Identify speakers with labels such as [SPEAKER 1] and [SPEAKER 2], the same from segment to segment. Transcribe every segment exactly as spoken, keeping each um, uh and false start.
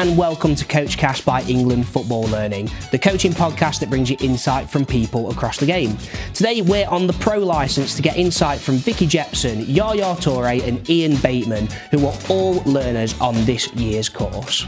[SPEAKER 1] and welcome to CoachCast by England Football Learning, the coaching podcast that brings you insight from people across the game. Today we're on the pro licence to get insight from Vicky Jepson, Yaya Toure and Ian Bateman, who are all learners on this year's course.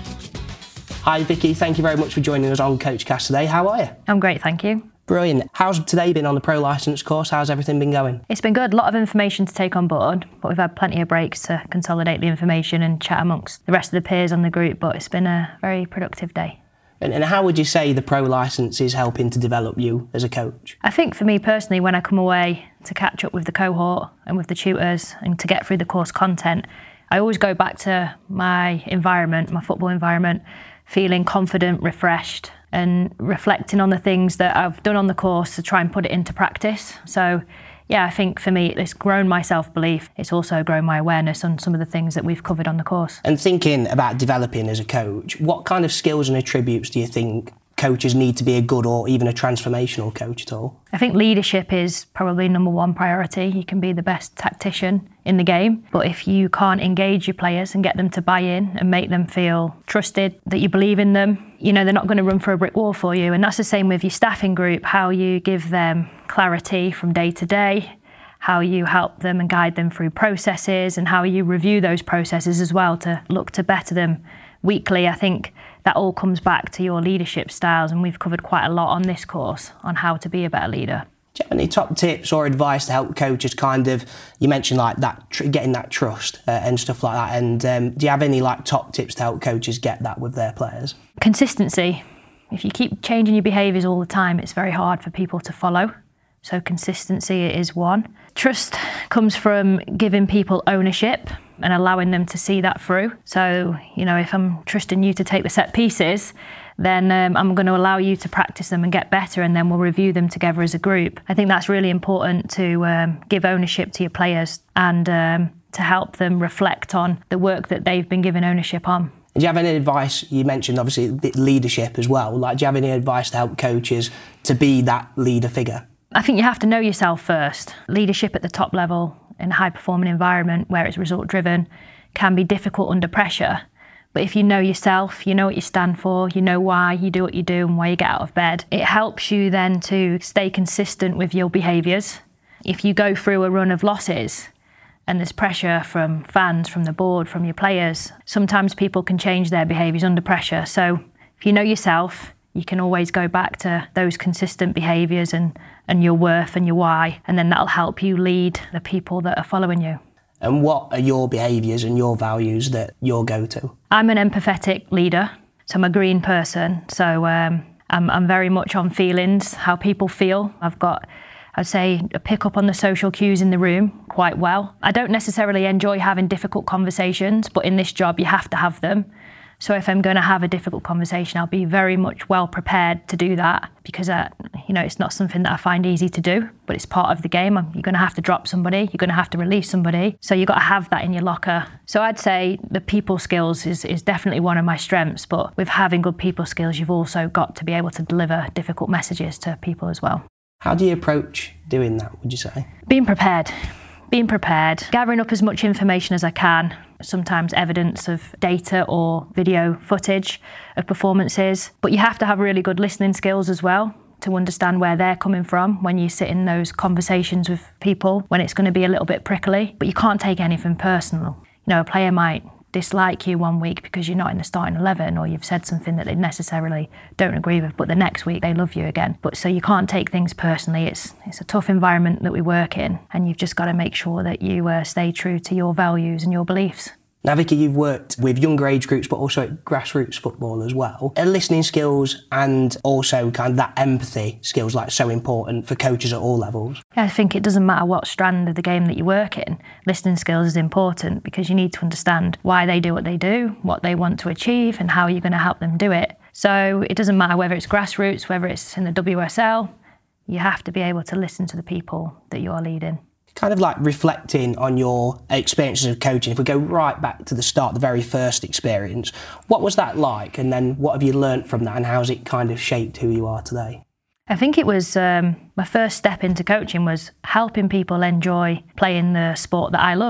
[SPEAKER 1] Hi Vicky, thank you very much for joining us on CoachCast today. How are you?
[SPEAKER 2] I'm great, thank you.
[SPEAKER 1] Brilliant. How's today been on the pro licence course? How's everything been going?
[SPEAKER 2] It's been good. A lot of information to take on board, but we've had plenty of breaks to consolidate the information and chat amongst the rest of the peers on the group, but it's been a very productive day.
[SPEAKER 1] And, and how would you say the pro licence is helping to develop you as a coach?
[SPEAKER 2] I think for me personally, when I come away to catch up with the cohort and with the tutors and to get through the course content, I always go back to my environment, my football environment, feeling confident, refreshed, and reflecting on the things that I've done on the course to try and put it into practice. So yeah, I think for me it's grown my self-belief. It's also grown my awareness on some of the things that we've covered on the course.
[SPEAKER 1] And thinking about developing as a coach, what kind of skills and attributes do you think coaches need to be a good or even a transformational coach at all?
[SPEAKER 2] I think leadership is probably number one priority. You can be the best tactician in the game, but if you can't engage your players and get them to buy in and make them feel trusted, that you believe in them, you know, they're not going to run for a brick wall for you. And that's the same with your staffing group, how you give them clarity from day to day, how you help them and guide them through processes, and how you review those processes as well to look to better them weekly. I think that all comes back to your leadership styles, and we've covered quite a lot on this course on how to be a better leader.
[SPEAKER 1] Do you have any top tips or advice to help coaches kind of, you mentioned like that, tr- getting that trust uh, and stuff like that, and um, do you have any like top tips to help coaches get that with their players?
[SPEAKER 2] Consistency. If you keep changing your behaviours all the time, it's very hard for people to follow. So consistency is one. Trust comes from giving people ownership and allowing them to see that through. So, you know, if I'm trusting you to take the set pieces, then um, I'm going to allow you to practice them and get better, and then we'll review them together as a group. I think that's really important to um, give ownership to your players and um, to help them reflect on the work that they've been given ownership on.
[SPEAKER 1] Do you have any advice? You mentioned obviously leadership as well. Like, do you have any advice to help coaches to be that leader figure?
[SPEAKER 2] I think you have to know yourself first. Leadership at the top level in a high-performing environment where it's result-driven can be difficult under pressure. But if you know yourself, you know what you stand for, you know why you do what you do and why you get out of bed, it helps you then to stay consistent with your behaviours. If you go through a run of losses and there's pressure from fans, from the board, from your players, sometimes people can change their behaviours under pressure. So if you know yourself, you can always go back to those consistent behaviours and, and your worth and your why, and then that'll help you lead the people that are following you.
[SPEAKER 1] And what are your behaviours and your values that you'll go to?
[SPEAKER 2] I'm an empathetic leader, so I'm a green person, so um, I'm, I'm very much on feelings, how people feel. I've got, I'd say, a pick up on the social cues in the room quite well. I don't necessarily enjoy having difficult conversations, but in this job you have to have them. So if I'm going to have a difficult conversation, I'll be very much well prepared to do that, because uh, you know, it's not something that I find easy to do, but it's part of the game. You're going to have to drop somebody, you're going to have to release somebody, so you've got to have that in your locker. So I'd say the people skills is, is definitely one of my strengths, but with having good people skills, you've also got to be able to deliver difficult messages to people as well.
[SPEAKER 1] How do you approach doing that, would you say?
[SPEAKER 2] Being prepared. Being prepared, gathering up as much information as I can, sometimes evidence of data or video footage of performances, but you have to have really good listening skills as well to understand where they're coming from when you sit in those conversations with people, when it's going to be a little bit prickly, but you can't take anything personal. You know, a player might dislike you one week because you're not in the starting eleven, or you've said something that they necessarily don't agree with, but the next week they love you again. But so you can't take things personally. It's it's a tough environment that we work in, and you've just got to make sure that you uh, stay true to your values and your beliefs.
[SPEAKER 1] Now, Vicky, you've worked with younger age groups, but also at grassroots football as well. Are listening skills and also kind of that empathy skills like so important for coaches at all levels?
[SPEAKER 2] Yeah, I think it doesn't matter what strand of the game that you work in. Listening skills is important because you need to understand why they do what they do, what they want to achieve, and how you're going to help them do it. So it doesn't matter whether it's grassroots, whether it's in the W S L, you have to be able to listen to the people that you're leading.
[SPEAKER 1] Kind of like reflecting on your experiences of coaching, if we go right back to the start, the very first experience, what was that like? And then what have you learnt from that, and how's it kind of shaped who you are today?
[SPEAKER 2] I think it was um, my first step into coaching was helping people enjoy playing the sport that I loved.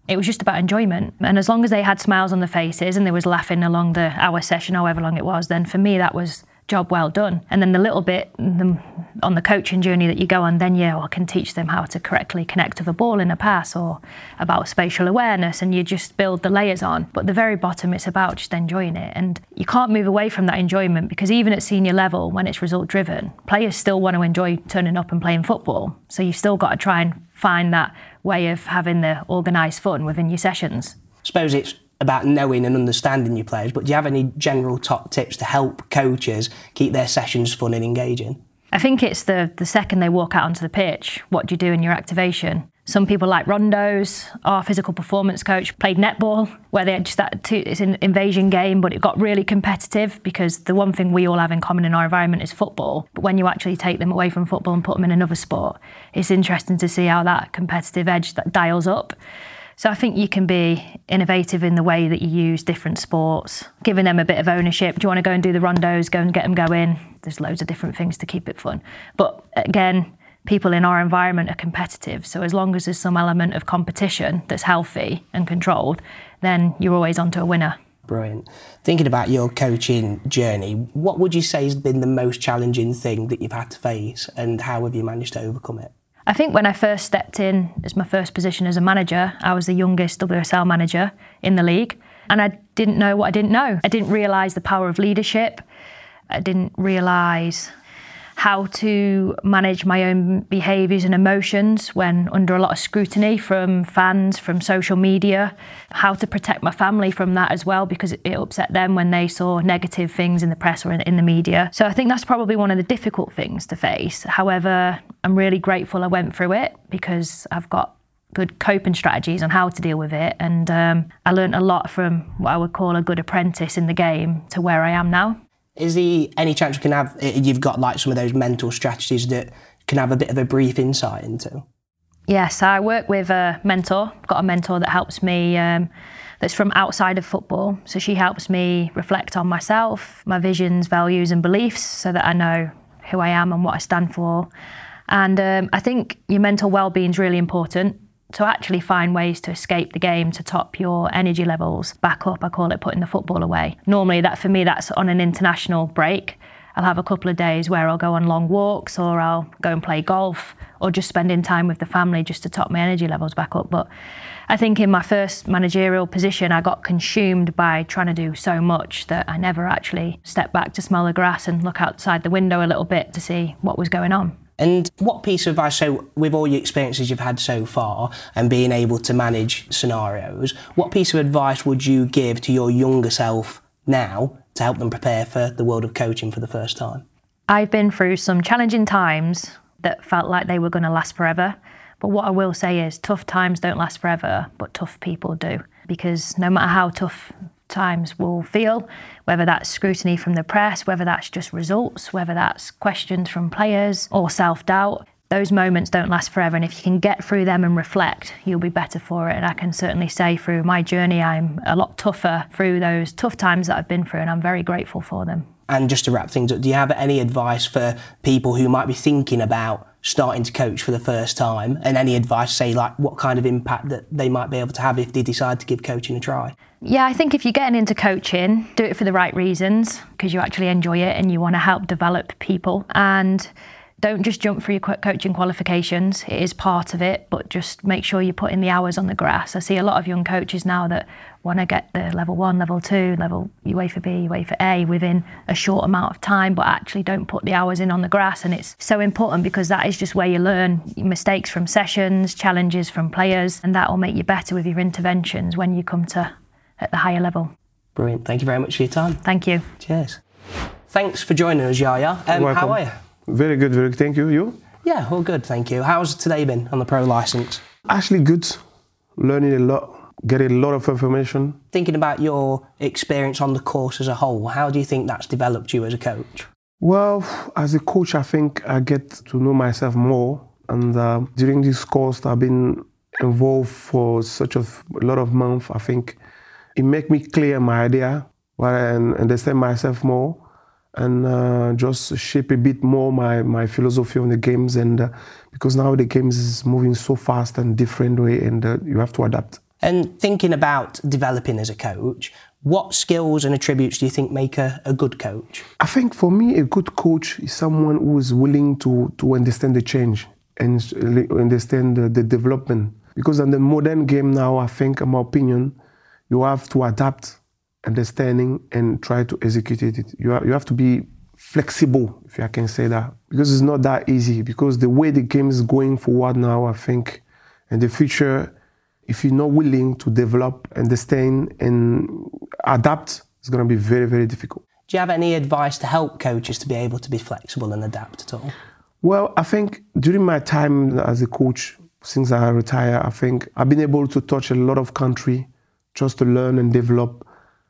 [SPEAKER 2] It was just about enjoyment. And as long as they had smiles on their faces and they was laughing along the hour session, however long it was, then for me that was job well done. And then the little bit the, on the coaching journey that you go on, then yeah, I can teach them how to correctly connect to the ball in a pass, or about spatial awareness, and you just build the layers on. But at the very bottom, it's about just enjoying it. And you can't move away from that enjoyment, because even at senior level, when it's result driven, players still want to enjoy turning up and playing football. So you've still got to try and find that way of having the organised fun within your sessions.
[SPEAKER 1] I suppose it's about knowing and understanding your players, but do you have any general top tips to help coaches keep their sessions fun and engaging?
[SPEAKER 2] I think it's the, the second they walk out onto the pitch, what do you do in your activation? Some people like rondos. Our physical performance coach played netball, where they just that two, it's an invasion game, but it got really competitive, because the one thing we all have in common in our environment is football. But when you actually take them away from football and put them in another sport, it's interesting to see how that competitive edge that dials up. So I think you can be innovative in the way that you use different sports, giving them a bit of ownership. Do you want to go and do the rondos? Go and get them going. There's loads of different things to keep it fun. But again, people in our environment are competitive. So as long as there's some element of competition that's healthy and controlled, then you're always onto a winner.
[SPEAKER 1] Brilliant. Thinking about your coaching journey, what would you say has been the most challenging thing that you've had to face, and how have you managed to overcome it?
[SPEAKER 2] I think when I first stepped in as my first position as a manager, I was the youngest W S L manager in the league, and I didn't know what I didn't know. I didn't realise the power of leadership. I didn't realise how to manage my own behaviours and emotions when under a lot of scrutiny from fans, from social media, how to protect my family from that as well, because it upset them when they saw negative things in the press or in, in the media. So I think that's probably one of the difficult things to face. However, I'm really grateful I went through it, because I've got good coping strategies on how to deal with it, and um, I learned a lot from what I would call a good apprentice in the game to where I am now.
[SPEAKER 1] Is there any chance we can have, you've got like some of those mental strategies that can have a bit of a brief insight into?
[SPEAKER 2] Yes, I work with a mentor. I've got a mentor that helps me, um, that's from outside of football. So she helps me reflect on myself, my visions, values and beliefs, so that I know who I am and what I stand for. And um, I think your mental well-being is really important. To actually find ways to escape the game, to top your energy levels back up. I call it putting the football away. Normally, that for me, that's on an international break. I'll have a couple of days where I'll go on long walks, or I'll go and play golf, or just spending time with the family just to top my energy levels back up. But I think in my first managerial position, I got consumed by trying to do so much that I never actually stepped back to smell the grass and look outside the window a little bit to see what was going on.
[SPEAKER 1] And what piece of advice, so with all your experiences you've had so far and being able to manage scenarios, what piece of advice would you give to your younger self now to help them prepare for the world of coaching for the first time?
[SPEAKER 2] I've been through some challenging times that felt like they were going to last forever. But what I will say is tough times don't last forever, but tough people do. Because no matter how tough times will feel, whether that's scrutiny from the press, whether that's just results, whether that's questions from players or self-doubt, those moments don't last forever. And if you can get through them and reflect, you'll be better for it. And I can certainly say through my journey, I'm a lot tougher through those tough times that I've been through, and I'm very grateful for them.
[SPEAKER 1] And just to wrap things up, do you have any advice for people who might be thinking about starting to coach for the first time, and any advice, say, like what kind of impact that they might be able to have if they decide to give coaching a try?
[SPEAKER 2] Yeah, I think if you're getting into coaching, do it for the right reasons, because you actually enjoy it and you want to help develop people. And don't just jump for your coaching qualifications. It is part of it, but just make sure you put in the hours on the grass. I see a lot of young coaches now that want to get the level one, level two, level UEFA B, UEFA A within a short amount of time, but actually don't put the hours in on the grass. And it's so important, because that is just where you learn mistakes from sessions, challenges from players, and that will make you better with your interventions when you come to at the higher level.
[SPEAKER 1] Brilliant. Thank you very much for your time.
[SPEAKER 2] Thank you.
[SPEAKER 1] Cheers. Thanks for joining us, Yaya. Um, how are you?
[SPEAKER 3] Very good, very good. Thank you. You?
[SPEAKER 1] Yeah, all good, thank you. How's today been on the pro licence?
[SPEAKER 3] Actually good. Learning a lot, getting a lot of information.
[SPEAKER 1] Thinking about your experience on the course as a whole, how do you think that's developed you as a coach?
[SPEAKER 3] Well, as a coach, I think I get to know myself more. And uh, during this course, I've been involved for such a lot of months. I think it makes me clear my idea, and understand myself more, and uh, just shape a bit more my, my philosophy on the games. And uh, because now the games is moving so fast and different way, and uh, you have to adapt.
[SPEAKER 1] And thinking about developing as a coach, what skills and attributes do you think make a, a good coach?
[SPEAKER 3] I think for me, a good coach is someone who is willing to, to understand the change and understand the, the development. Because in the modern game now, I think, in my opinion, you have to adapt understanding and try to execute it. You, are, you have to be flexible, if I can say that, because it's not that easy. Because the way the game is going forward now, I think, in the future, if you're not willing to develop, understand, and adapt, it's going to be very, very difficult.
[SPEAKER 1] Do you have any advice to help coaches to be able to be flexible and adapt at all?
[SPEAKER 3] Well, I think during my time as a coach, since I retired, I think I've been able to touch a lot of country just to learn and develop.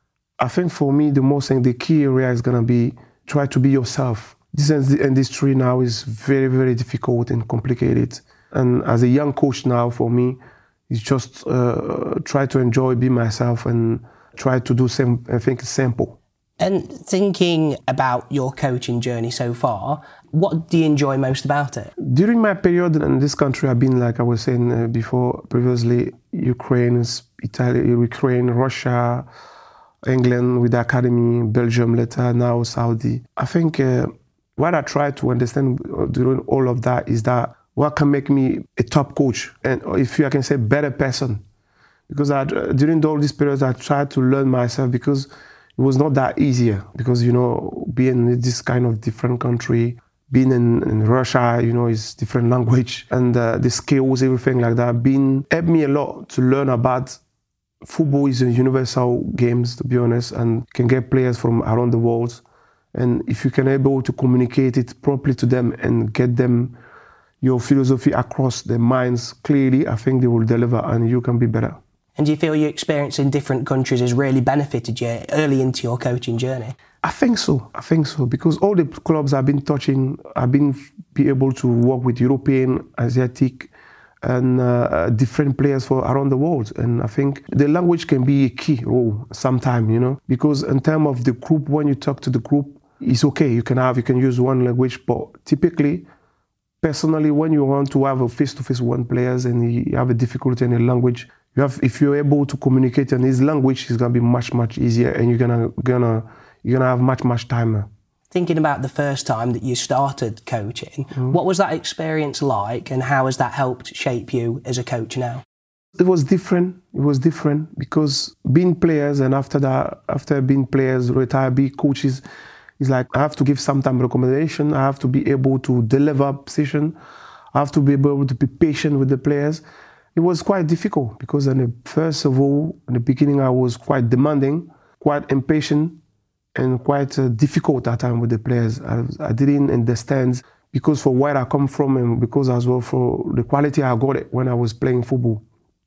[SPEAKER 3] I think for me, the most thing, the key area is going to be try to be yourself. This industry now is very, very difficult and complicated. And as a young coach now, for me, it's just uh, try to enjoy, be myself, and try to do some, I think, simple.
[SPEAKER 1] And thinking about your coaching journey so far, what do you enjoy most about it?
[SPEAKER 3] During my period in this country, I've been, like I was saying uh, before, previously, Ukraine, Italy, Ukraine, Russia, England with the academy, Belgium later, now Saudi. I think uh, what I try to understand during all of that is that what can make me a top coach, and if you I can say better person. Because I, during all these periods, I tried to learn myself, because it was not that easier. Because, you know, being in this kind of different country, being in, in Russia, you know, is different language, and uh, the skills, everything like that, been helped me a lot to learn about football is a universal game, to be honest, and can get players from around the world. And if you can able to communicate it properly to them and get them your philosophy across their minds clearly, I think they will deliver and you can be better.
[SPEAKER 1] And do you feel your experience in different countries has really benefited you early into your coaching journey?
[SPEAKER 3] I think so. I think so. Because all the clubs I've been touching, I've been be able to work with European, Asiatic, and uh, different players for around the world. And I think the language can be a key role sometime, you know, because in terms of the group, when you talk to the group, it's okay. You can have, you can use one language, but typically, personally, when you want to have a face-to-face one players and you have a difficulty in a language, you have, if you're able to communicate in his language, it's gonna be much, much easier, and you're gonna, gonna, you're gonna have much, much time.
[SPEAKER 1] Thinking about the first time that you started coaching, mm. what was that experience like, and how has that helped shape you as a coach now?
[SPEAKER 3] It was different. It was different because being players, and after that, after being players, retire, be coaches, it's like I have to give some time recommendation. I have to be able to deliver position. I have to be able to be patient with the players. It was quite difficult because, in the, first of all, in the beginning, I was quite demanding, quite impatient, and quite uh, difficult at times with the players. I, I didn't understand, because for where I come from and because as well for the quality I got it when I was playing football.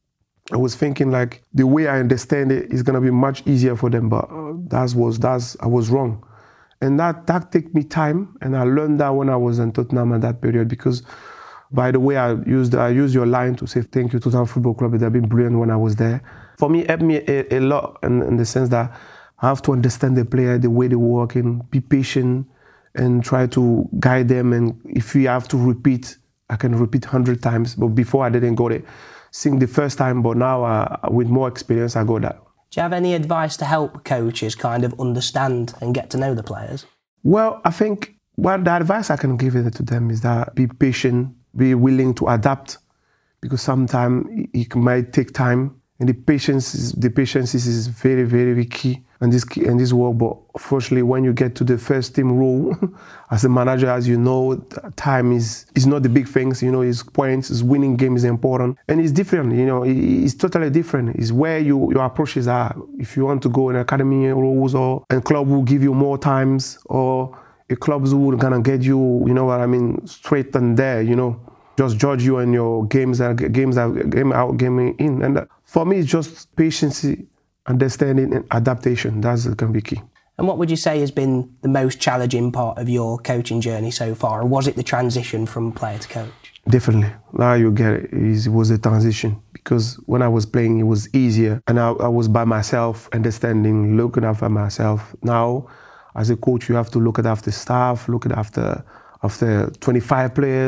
[SPEAKER 3] I was thinking like the way I understand it is gonna be much easier for them, but uh, that was that's I was wrong, and that that took me time, and I learned that when I was in Tottenham at that period. Because by the way, I used I used your line to say thank you to Tottenham Football Club. They've been brilliant when I was there. For me, it helped me a, a lot in, in the sense that I have to understand the player, the way they work, and be patient and try to guide them. And if you have to repeat, I can repeat a hundred times. But before I didn't got it. Sing the first time, but now uh, with more experience, I got that.
[SPEAKER 1] Do you have any advice to help coaches kind of understand and get to know the players?
[SPEAKER 3] Well, I think well, the advice I can give it to them is that be patient, be willing to adapt, because sometimes it might take time, and the patience is, the patience is very, very key in this in this work. But unfortunately, when you get to the first team role, as a manager, as you know, time is is not the big things. You know, his points, his winning game is important, and it's different. You know, it's totally different. It's where you your approaches are. If you want to go in academy roles, or a club will give you more times, or a clubs who gonna get you, you know what I mean, straight and there. You know, just judge you and your games are games are game out, game in. And for me, it's just patience, understanding, and adaptation. That's going to be key.
[SPEAKER 1] And what would you say has been the most challenging part of your coaching journey so far? Or was it the transition from player to coach?
[SPEAKER 3] Definitely. Now you get it. It was a transition, because when I was playing, it was easier, and I, I was by myself, understanding, looking after myself. Now, as a coach, you have to look at after staff, look at after after twenty-five players,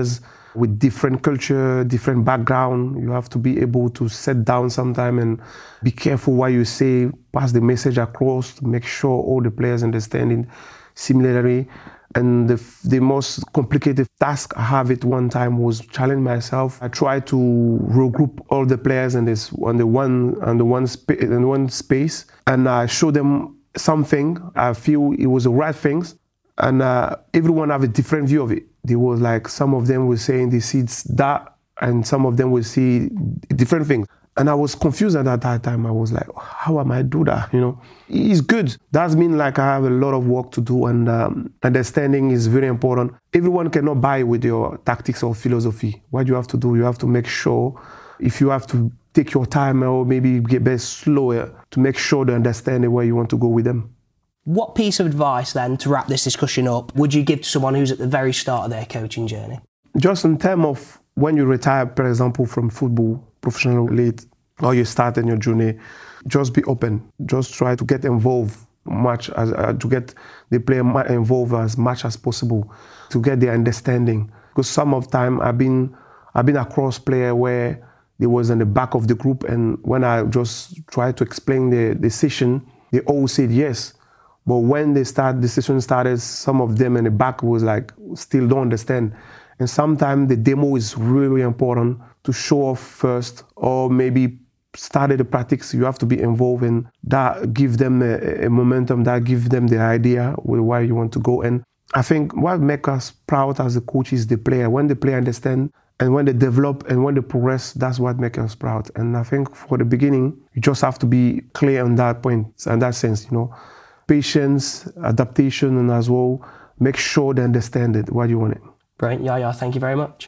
[SPEAKER 3] with different culture, different background. You have to be able to sit down sometime and be careful what you say, pass the message across, to make sure all the players understand it similarly. And the, the most complicated task I have at one time was challenge myself. I tried to regroup all the players in this on the one on the one spa- in one space, and I showed them something. I feel it was the right things, and uh, everyone have a different view of it. There was like some of them were saying they see that, and some of them will see different things. And I was confused at that time. I was like, how am I do that? You know, it's good. That means like I have a lot of work to do, and um, understanding is very important. Everyone cannot buy with your tactics or philosophy. What you have to do, you have to make sure, if you have to take your time or maybe get best slower to make sure they understand where you want to go with them.
[SPEAKER 1] What piece of advice then, to wrap this discussion up, would you give to someone who's at the very start of their coaching journey?
[SPEAKER 3] Just in terms of when you retire, for example, from football, professional league, or you start in your journey, just be open. Just try to get involved much as uh, to get the player involved as much as possible to get their understanding. Because some of time I've been I've been across player where they was in the back of the group, and when I just tried to explain the, the session, they all said yes. But when they start the session started, some of them in the back was like still don't understand. And sometimes the demo is really important to show off first, or maybe started the practice. You have to be involved in that, give them a, a momentum, that give them the idea where you want to go. And I think what makes us proud as a coach is the player. When the player understand and when they develop and when they progress, that's what makes us proud. And I think for the beginning, you just have to be clear on that point, in that sense, you know, patience, adaptation, and as well, make sure they understand it, what you want it.
[SPEAKER 1] Brilliant, Yaya, thank you very much.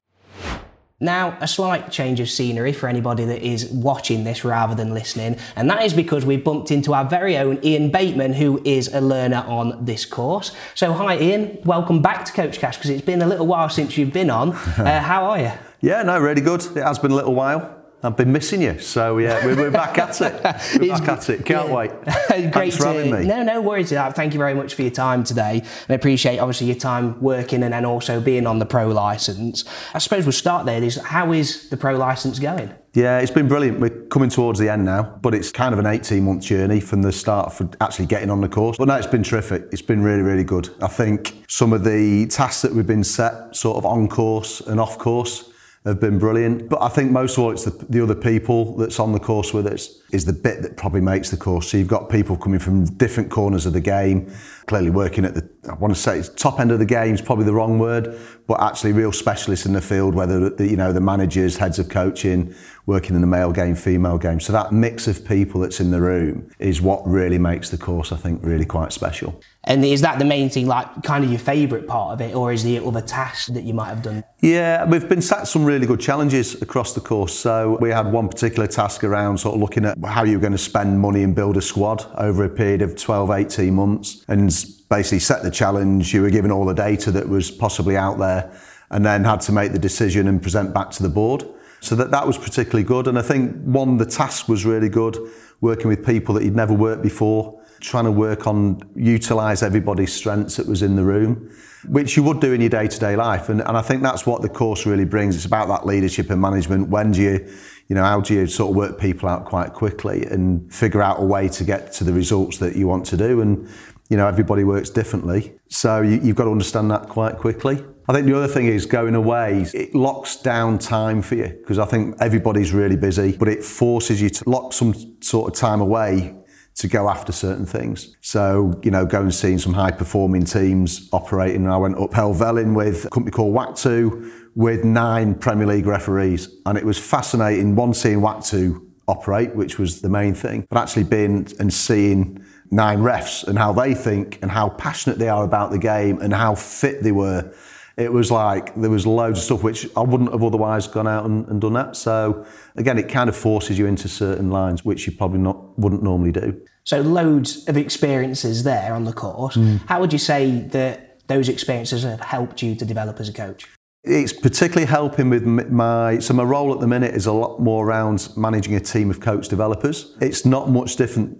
[SPEAKER 1] Now, a slight change of scenery for anybody that is watching this rather than listening, and that is because we've bumped into our very own Ian Bateman, who is a learner on this course. So hi Ian, welcome back to Coach Cash, because it's been a little while since you've been on. Uh, how are you?
[SPEAKER 4] Yeah, no, really good. It has been a little while. I've been missing you, so yeah, we're, we're back at it. We're back at it. Can't yeah. wait.
[SPEAKER 1] Great
[SPEAKER 4] Thanks for
[SPEAKER 1] to,
[SPEAKER 4] having me.
[SPEAKER 1] No, no worries. Thank you very much for your time today, and I appreciate obviously your time working and then also being on the pro licence. I suppose we'll start there. Is how is the pro licence going?
[SPEAKER 4] Yeah, it's been brilliant. We're coming towards the end now, but it's kind of an eighteen month journey from the start for actually getting on the course. But no, it's been terrific. It's been really, really good. I think some of the tasks that we've been set sort of on course and off course have been brilliant. But I think most of all, it's the, the other people that's on the course with us is the bit that probably makes the course. So you've got people coming from different corners of the game, clearly working at the, I want to say it's top end of the game is probably the wrong word, but actually real specialists in the field, whether the, you know, the managers, heads of coaching, working in the male game, female game. So that mix of people that's in the room is what really makes the course, I think, really quite special.
[SPEAKER 1] And is that the main thing, like kind of your favourite part of it, or is there other tasks that you might have done?
[SPEAKER 4] Yeah, we've been set some really good challenges across the course. So we had one particular task around sort of looking at how you're going to spend money and build a squad over a period of twelve, eighteen months, and basically set the challenge. You were given all the data that was possibly out there, and then had to make the decision and present back to the board. So that, that was particularly good. And I think one, the task was really good, working with people that you'd never worked before, trying to work on, utilise everybody's strengths that was in the room, which you would do in your day-to-day life. And, and I think that's what the course really brings. It's about that leadership and management. When do you, you know, how do you sort of work people out quite quickly and figure out a way to get to the results that you want to do? And, you know, everybody works differently. So you, you've got to understand that quite quickly. I think the other thing is going away, it locks down time for you, because I think everybody's really busy, but it forces you to lock some sort of time away to go after certain things. So, you know, going and seeing some high performing teams operating. I went up Helvellyn with a company called W A C two with nine Premier League referees. And it was fascinating, one, seeing W A C two operate, which was the main thing, but actually being and seeing nine refs and how they think and how passionate they are about the game and how fit they were. It was like, there was loads of stuff which I wouldn't have otherwise gone out and, and done that. So again, it kind of forces you into certain lines which you probably not wouldn't normally do. So
[SPEAKER 1] loads of experiences there on the course. Mm. How would you say that those experiences have helped you to develop as a coach?
[SPEAKER 4] It's particularly helping with my, so my role at the minute is a lot more around managing a team of coach developers. It's not much different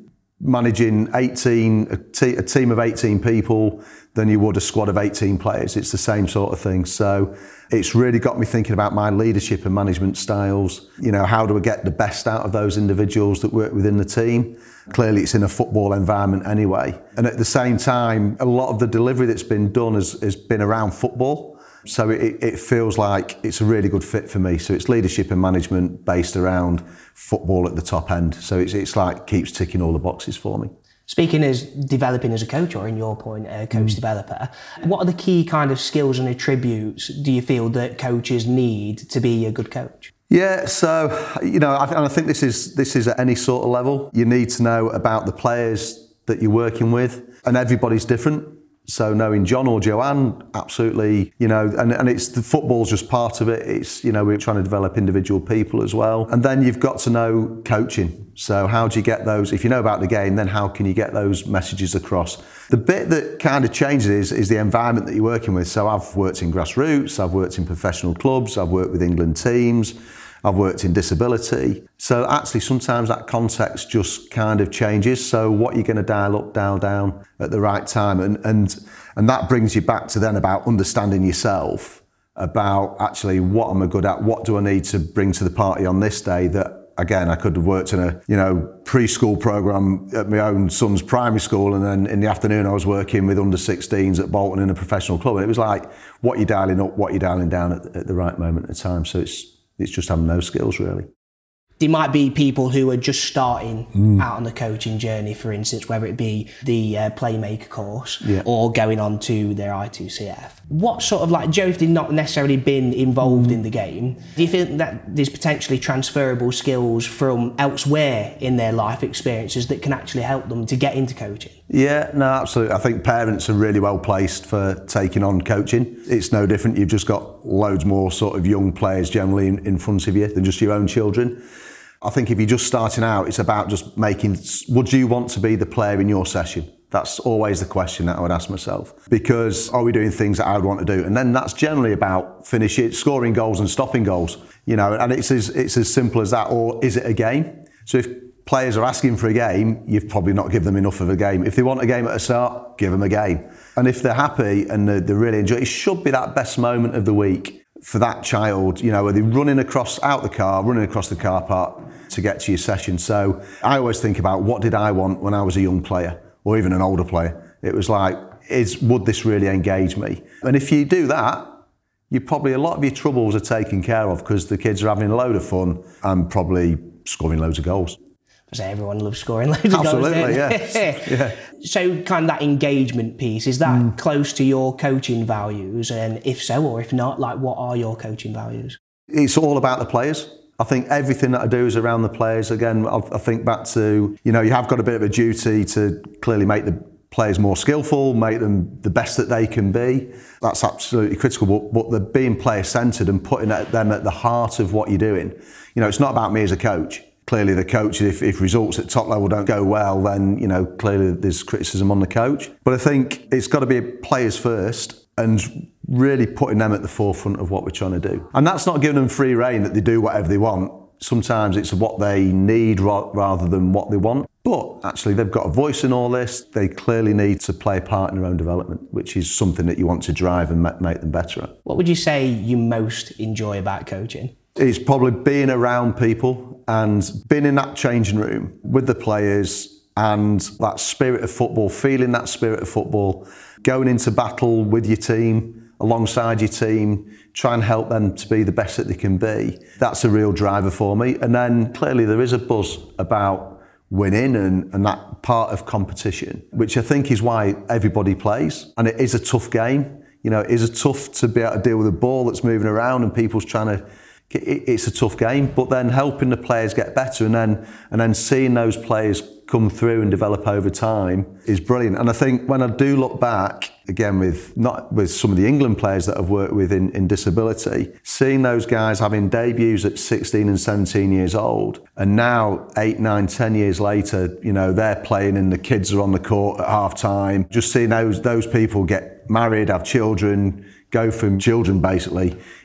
[SPEAKER 4] managing eighteen, a, te- a team of eighteen people than you would a squad of eighteen players. It's the same sort of thing. So it's really got me thinking about my leadership and management styles. You know, how do I get the best out of those individuals that work within the team? Clearly it's in a football environment anyway. And at the same time, a lot of the delivery that's been done has, has been around football. So it, it feels like it's a really good fit for me. So it's leadership and management based around football at the top end. So it's, it's like keeps ticking all the boxes for me.
[SPEAKER 1] Speaking as developing as a coach, or in your point, a coach mm. developer, what are the key kind of skills and attributes do you feel that coaches need to be a good coach?
[SPEAKER 4] Yeah, so, you know, I, and I think this is this is at any sort of level. You need to know about the players that you're working with, and everybody's different. So knowing John or Joanne, absolutely, you know, and, and it's the football's just part of it. It's, you know, we're trying to develop individual people as well. And then you've got to know coaching. So how do you get those, if you know about the game, then how can you get those messages across? The bit that kind of changes is, is the environment that you're working with. So I've worked in grassroots, I've worked in professional clubs, I've worked with England teams, I've worked in disability. So actually sometimes that context just kind of changes. So what you're going to dial up, dial down at the right time. And, and, and that brings you back to then about understanding yourself, about actually what am I good at? What do I need to bring to the party on this day that, again, I could have worked in a, you know, preschool program at my own son's primary school, and then in the afternoon I was working with under sixteens at Bolton in a professional club. And it was like, what you're dialing up, what you're dialing down at, at the right moment in time. So it's, It's just having those skills, really.
[SPEAKER 1] There might be people who are just starting
[SPEAKER 4] mm.
[SPEAKER 1] out on the coaching journey, for instance, whether it be the uh, Playmaker course
[SPEAKER 4] yeah.
[SPEAKER 1] or going on to their I two C F. What sort of, like, Joe, if they've not necessarily been involved mm. in the game, do you think that there's potentially transferable skills from elsewhere in their life experiences that can actually help them to get into coaching?
[SPEAKER 4] Yeah, no, absolutely. I think parents are really well placed for taking on coaching. It's no different. You've just got loads more sort of young players generally in, in front of you than just your own children. I think if you're just starting out, it's about just making, would you want to be the player in your session? That's always the question that I would ask myself. Because are we doing things that I would want to do? And then that's generally about finishing, scoring goals and stopping goals. You know, and it's as, it's as simple as that. Or is it a game? So if players are asking for a game, you've probably not given them enough of a game. If they want a game at the start, give them a game. And if they're happy and they really enjoy it, it should be that best moment of the week for that child. You know, are they running across, out the car, running across the car park to get to your session? So I always think about, what did I want when I was a young player or even an older player? It was like, is would this really engage me? And if you do that, you probably, a lot of your troubles are taken care of because the kids are having a load of fun and probably scoring loads of goals.
[SPEAKER 1] So everyone loves scoring loads of
[SPEAKER 4] Absolutely,
[SPEAKER 1] goals.
[SPEAKER 4] Absolutely, yeah.
[SPEAKER 1] So kind of that engagement piece, is that mm. close to your coaching values? And if so, or if not, like, what are your coaching values?
[SPEAKER 4] It's all about the players. I think everything that I do is around the players. Again, I, I think back to, you know, you have got a bit of a duty to clearly make the players more skillful, make them the best that they can be. That's absolutely critical, but, but the being player-centred and putting them at the heart of what you're doing. You know, it's not about me as a coach. Clearly the coach, if, if results at top level don't go well, then, you know, clearly there's criticism on the coach. But I think it's got to be players first and really putting them at the forefront of what we're trying to do. And that's not giving them free rein that they do whatever they want. Sometimes it's what they need rather than what they want. But actually they've got a voice in all this. They clearly need to play a part in their own development, which is something that you want to drive and make them better at.
[SPEAKER 1] What would you say you most enjoy about coaching?
[SPEAKER 4] It's probably being around people and being in that changing room with the players and that spirit of football, feeling that spirit of football, going into battle with your team, alongside your team, try and help them to be the best that they can be. That's a real driver for me. And then clearly there is a buzz about winning and, and that part of competition, which I think is why everybody plays. And it is a tough game. You know, it is a tough to be able to deal with a ball that's moving around and people's trying to, it's a tough game, but then helping the players get better and then and then seeing those players come through and develop over time is brilliant. And I think when I do look back, again with not with some of the England players that I've worked with in, in disability, seeing those guys having debuts at sixteen and seventeen years old, and now eight, nine, ten years later, you know, they're playing and the kids are on the court at half time. Just seeing those those people get married, have children, go from children basically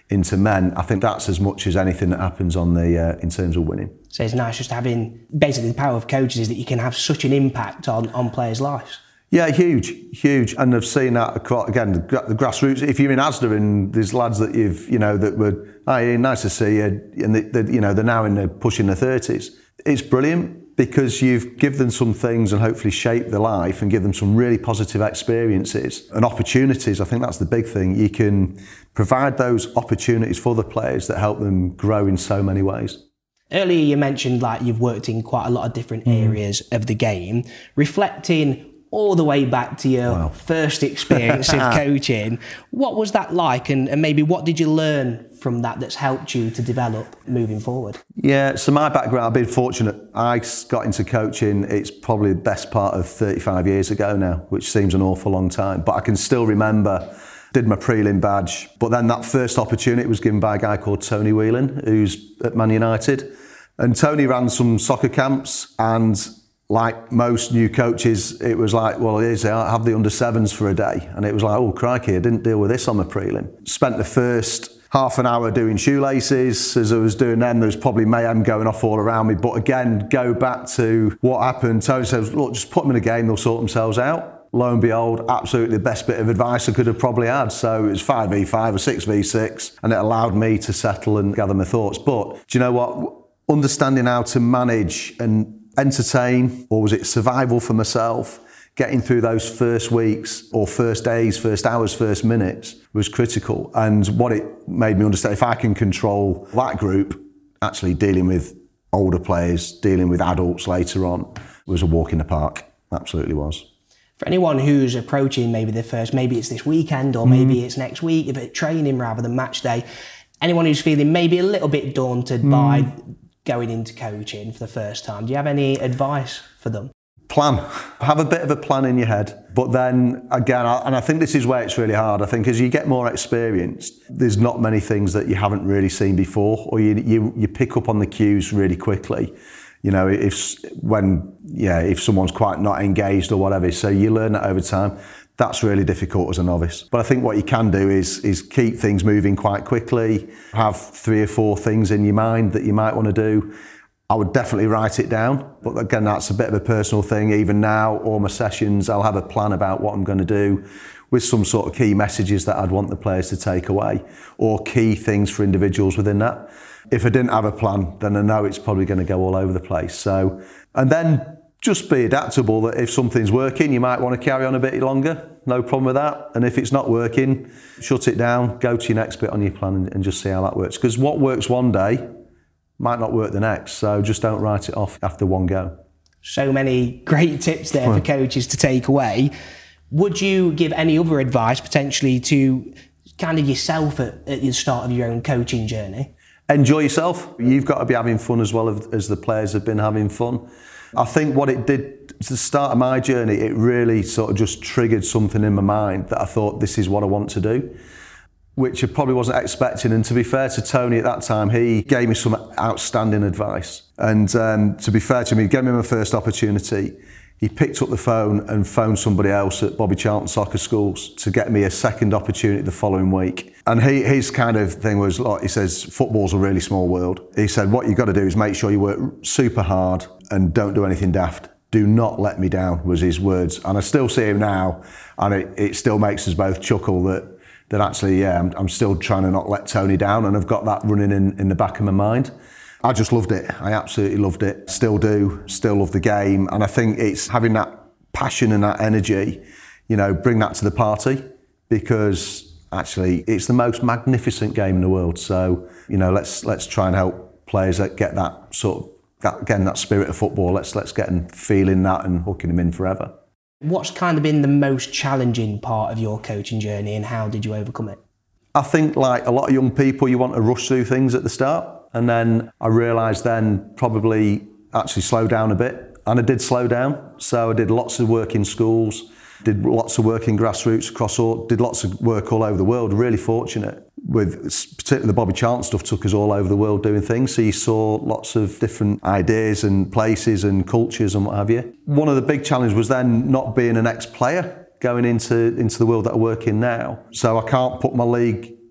[SPEAKER 4] into men. I think that's as much as anything that happens on the uh, in terms of winning.
[SPEAKER 1] So it's nice just having, basically the power of coaches is that you can have such an impact on, on players' lives.
[SPEAKER 4] Yeah, huge, huge. And I've seen that across, again, the, the grassroots. If you're in Asda and there's lads that you've, you know, that were, oh, yeah, nice to see you, and they, they, you know, they're now in the pushing their thirties. It's brilliant because you've given them some things and hopefully shaped their life and give them some really positive experiences and opportunities. I think that's the big thing. You can provide those opportunities for the players that help them grow in so many ways.
[SPEAKER 1] Earlier you mentioned like you've worked in quite a lot of different mm. areas of the game. Reflecting all the way back to your wow. first experience of coaching, what was that like, and, and maybe what did you learn from that that's helped you to develop moving forward?
[SPEAKER 4] Yeah, so my background, I've been fortunate. I got into coaching, it's probably the best part of thirty-five years ago now, which seems an awful long time, but I can still remember, did my prelim badge, but then that first opportunity was given by a guy called Tony Whelan, who's at Man United, and Tony ran some soccer camps, and like most new coaches, it was like, well, here's it, I'll have the under sevens for a day. And it was like, oh, crikey, I didn't deal with this on the prelim. Spent the first half an hour doing shoelaces. As I was doing them, there was probably mayhem going off all around me. But again, go back to what happened. Tony says, look, just put them in a game, they'll sort themselves out. Lo and behold, absolutely the best bit of advice I could have probably had. So it was five v five or six v six, and it allowed me to settle and gather my thoughts. But do you know what? Understanding how to manage and entertain, or was it survival for myself, getting through those first weeks or first days, first hours, first minutes was critical. And what it made me understand, if I can control that group, actually dealing with older players, dealing with adults later on, was a walk in the park. Absolutely was.
[SPEAKER 1] For anyone who's approaching maybe their first, maybe it's this weekend or maybe mm. it's next week, if it's training rather than match day, anyone who's feeling maybe a little bit daunted mm. by going into coaching for the first time, do you have any advice for them?
[SPEAKER 4] Plan. Have a bit of a plan in your head. But then again, and I think this is where it's really hard, I think as you get more experienced, there's not many things that you haven't really seen before, or you you, you pick up on the cues really quickly. You know, if when yeah, if someone's quite not engaged or whatever, so you learn that over time. That's really difficult as a novice. But I think what you can do is is keep things moving quite quickly, have three or four things in your mind that you might want to do. I would definitely write it down. But again, that's a bit of a personal thing. Even now, all my sessions, I'll have a plan about what I'm going to do with some sort of key messages that I'd want the players to take away, or key things for individuals within that. If I didn't have a plan, then I know it's probably going to go all over the place. So, and then just be adaptable, that if something's working, you might want to carry on a bit longer. No problem with that. And if it's not working, shut it down, go to your next bit on your plan and, and just see how that works. Because what works one day might not work the next. So just don't write it off after one go.
[SPEAKER 1] So many great tips there for coaches to take away. Would you give any other advice potentially to kind of yourself at, at the start of your own coaching journey?
[SPEAKER 4] Enjoy yourself. You've got to be having fun as well as the players have been having fun. I think what it did to the start of my journey, it really sort of just triggered something in my mind that I thought, this is what I want to do, which I probably wasn't expecting. And to be fair to Tony at that time, he gave me some outstanding advice. And um, to be fair to me, he gave me my first opportunity. He picked up the phone and phoned somebody else at Bobby Charlton Soccer Schools to get me a second opportunity the following week. And he, his kind of thing was, like, he says, football's a really small world. He said, what you've got to do is make sure you work super hard and don't do anything daft. Do not let me down, was his words. And I still see him now, and it, it still makes us both chuckle that, that actually, yeah, I'm, I'm still trying to not let Tony down, and I've got that running in, in the back of my mind. I just loved it. I absolutely loved it. Still do. Still love the game. And I think it's having that passion and that energy, you know, bring that to the party, because actually it's the most magnificent game in the world. So, you know, let's let's try and help players that get that sort of, that, again, that spirit of football. Let's let's get them feeling that and hooking them in forever.
[SPEAKER 1] What's kind of been the most challenging part of your coaching journey, and how did you overcome it?
[SPEAKER 4] I think, like a lot of young people, you want to rush through things at the start. And then I realised then probably actually slow down a bit. And I did slow down. So I did lots of work in schools, did lots of work in grassroots across all, did lots of work all over the world. Really fortunate with, particularly the Bobby Charlton stuff took us all over the world doing things. So you saw lots of different ideas and places and cultures and what have you. One of the big challenges was then not being an ex-player going into, into the world that I work in now. So I can't put my league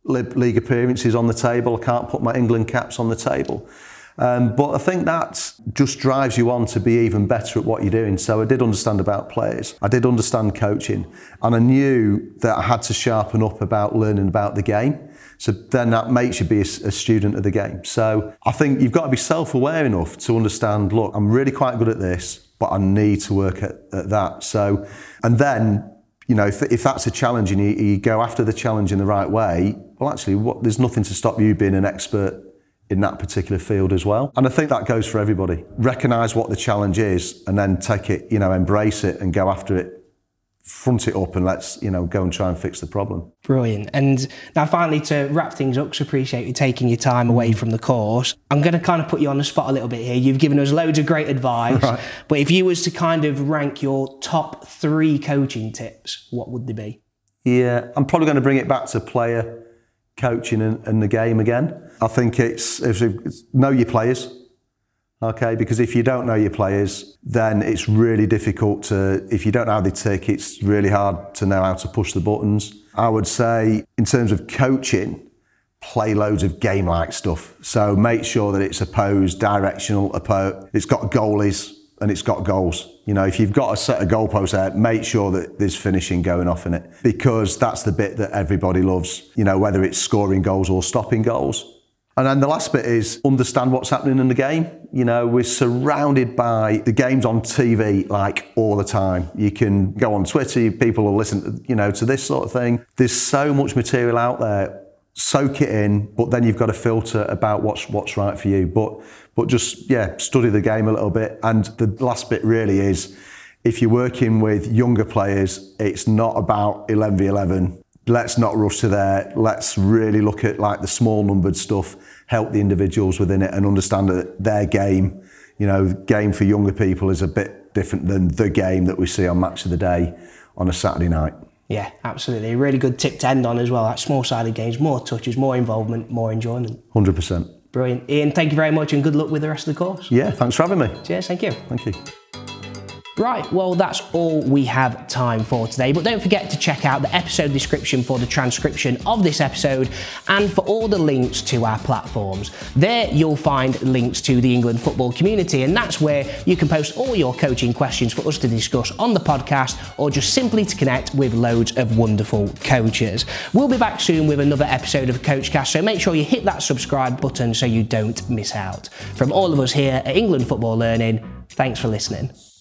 [SPEAKER 4] league appearances on the table. I can't put my England caps on the table. Um, but I think that just drives you on to be even better at what you're doing. So I did understand about players. I did understand coaching. And I knew that I had to sharpen up about learning about the game. So then that makes you be a, a student of the game. So I think you've got to be self-aware enough to understand, look, I'm really quite good at this, but I need to work at, at that. So, and then, you know, if, if that's a challenge and you, you go after the challenge in the right way, well, actually, what, there's nothing to stop you being an expert in that particular field as well. And I think that goes for everybody. Recognise what the challenge is and then take it, you know, embrace it and go after it, front it up and let's, you know, go and try and fix the problem.
[SPEAKER 1] Brilliant. And now finally, to wrap things up, so appreciate you taking your time away from the course. I'm going to kind of put you on the spot a little bit here. You've given us loads of great advice, right. But if you was to kind of rank your top three coaching tips, what would they be? Yeah, I'm probably going to bring it back to player coaching and, and the game again. I think it's, it's, it's know your players. Okay, because if you don't know your players, then it's really difficult to, if you don't know how they tick, it's really hard to know how to push the buttons. I would say, in terms of coaching, play loads of game-like stuff. So make sure that it's opposed, directional, opposed, it's got goalies and it's got goals. You know, if you've got a set of goalposts there, make sure that there's finishing going off in it, because that's the bit that everybody loves, you know, whether it's scoring goals or stopping goals. And then the last bit is understand what's happening in the game. You know, we're surrounded by the games on T V like all the time. You can go on Twitter, people will listen to, you know, to this sort of thing. There's so much material out there. Soak it in, but then you've got to filter about what's what's right for you. But but just, yeah, study the game a little bit. And the last bit really is, if you're working with younger players, it's not about eleven v eleven. Let's not rush to there. Let's really look at like the small numbered stuff, help the individuals within it and understand that their game, you know, the game for younger people is a bit different than the game that we see on Match of the Day on a Saturday night. Yeah, absolutely. A really good tip to end on as well. Like small-sided games, more touches, more involvement, more enjoyment. one hundred percent. Brilliant. Ian, thank you very much and good luck with the rest of the course. Yeah, thanks for having me. Cheers, thank you. Thank you. Right, well, that's all we have time for today, but don't forget to check out the episode description for the transcription of this episode and for all the links to our platforms. There you'll find links to the England football community, and that's where you can post all your coaching questions for us to discuss on the podcast, or just simply to connect with loads of wonderful coaches. We'll be back soon with another episode of Coachcast, so make sure you hit that subscribe button so you don't miss out. From all of us here at England Football Learning, thanks for listening.